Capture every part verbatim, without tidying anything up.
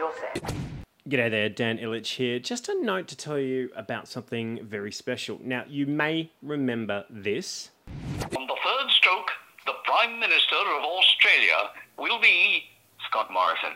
you're set. G'day there, Dan Ilic here. Just a note to tell you about something very special. Now, you may remember this. On the third stroke, the Prime Minister of Australia will be Scott Morrison.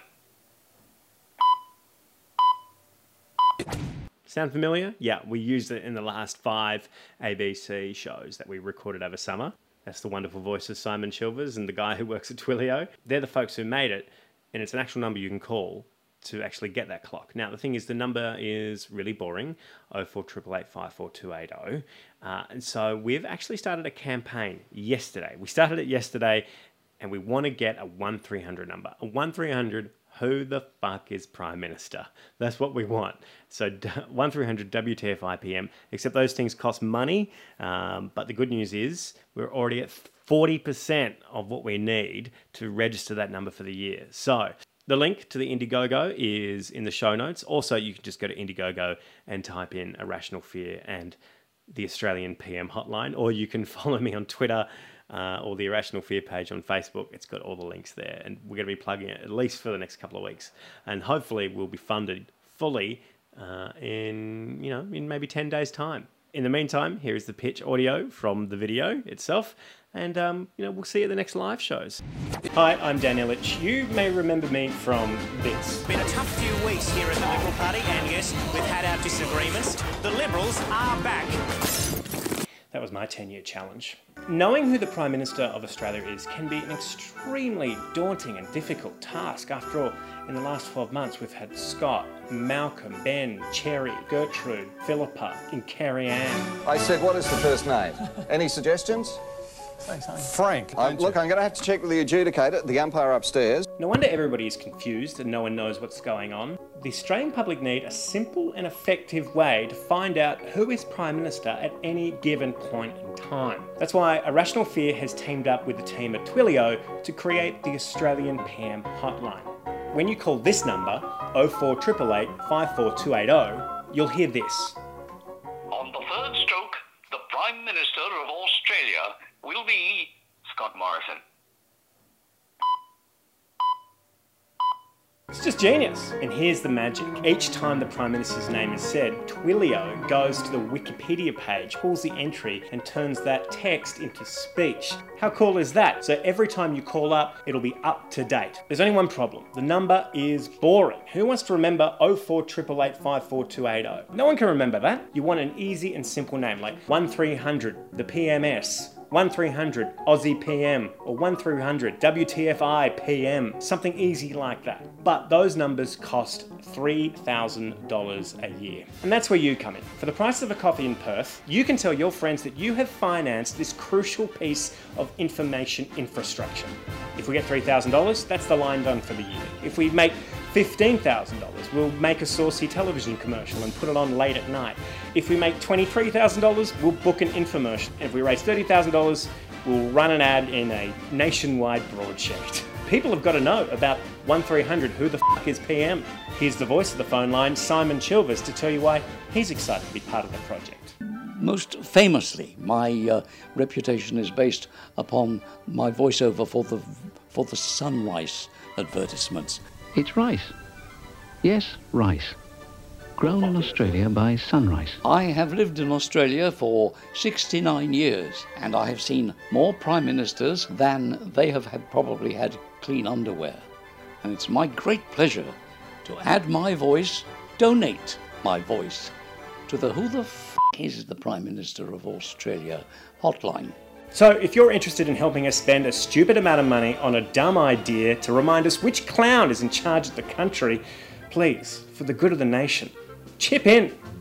Sound familiar? Yeah, we used it in the last five A B C shows that we recorded over summer. That's the wonderful voice of Simon Chilvers and the guy who works at Twilio. They're the folks who made it, and it's an actual number you can call to actually get that clock. Now, the thing is, the number is really boring, oh four eight eight eight, five four two eight oh. Uh, and so we've actually started a campaign yesterday. We started it yesterday, and we want to get a one three hundred number. A one three hundred, who the fuck is Prime Minister? That's what we want. So one three hundred W T F I P M, except those things cost money. Um, but the good news is we're already at forty percent of what we need to register that number for the year. So the link to the Indiegogo is in the show notes. Also, you can just go to Indiegogo and type in Irrational Fear and the Australian P M hotline, or you can follow me on Twitter uh, or the Irrational Fear page on Facebook. It's got all the links there, and we're going to be plugging it at least for the next couple of weeks. And hopefully we'll be funded fully uh, in, you know, in maybe ten days' time. In the meantime, here is the pitch audio from the video itself, and um, you know, we'll see you at the next live shows. Hi, I'm Dan Ilic. You may remember me from this. Been a tough few weeks here at the Liberal Party, and yes, we've had our disagreements. The Liberals are back. That was my ten-year challenge. Knowing who the Prime Minister of Australia is can be an extremely daunting and difficult task. After all, in the last twelve months, we've had Scott, Malcolm, Ben, Cherry, Gertrude, Philippa, and Carrie Ann. I said, what is the first name? Any suggestions? Frank. Um, look, I'm going to have to check with the adjudicator, the umpire upstairs. No wonder everybody is confused and no one knows what's going on. The Australian public need a simple and effective way to find out who is Prime Minister at any given point in time. That's why Irrational Fear has teamed up with the team at Twilio to create the Australian P M hotline. When you call this number, oh four eight eight eight, five four two eight oh, you'll hear this. On the third stroke, the Prime Minister of Australia will be Scott Morrison. It's just genius. And here's the magic. Each time the Prime Minister's name is said, Twilio goes to the Wikipedia page, pulls the entry, and turns that text into speech. How cool is that? So every time you call up, it'll be up to date. There's only one problem. The number is boring. Who wants to remember oh four eight eight eight, five four two eight oh? No one can remember that. You want an easy and simple name like one three hundred, the P M S, one three hundred Aussie P M, or one three hundred W T F I P M, something easy like that. But those numbers cost three thousand dollars a year. And that's where you come in. For the price of a coffee in Perth, you can tell your friends that you have financed this crucial piece of information infrastructure. If we get three thousand dollars, that's the line done for the year. If we make fifteen thousand dollars, we'll make a saucy television commercial and put it on late at night. If we make twenty-three thousand dollars, we'll book an infomercial. And if we raise thirty thousand dollars, we'll run an ad in a nationwide broadsheet. People have got to know about one three hundred, who the fuck is P M? Here's the voice of the phone line, Simon Chilvers, to tell you why he's excited to be part of the project. Most famously, my uh, reputation is based upon my voiceover for the for the Sunrise advertisements. It's rice. Yes, rice. Grown in Australia by Sunrise. I have lived in Australia for sixty-nine years, and I have seen more prime ministers than they have had probably had clean underwear. And it's my great pleasure to add my voice, donate my voice, to the Who the F is the Prime Minister of Australia hotline. So if you're interested in helping us spend a stupid amount of money on a dumb idea to remind us which clown is in charge of the country, please, for the good of the nation, chip in.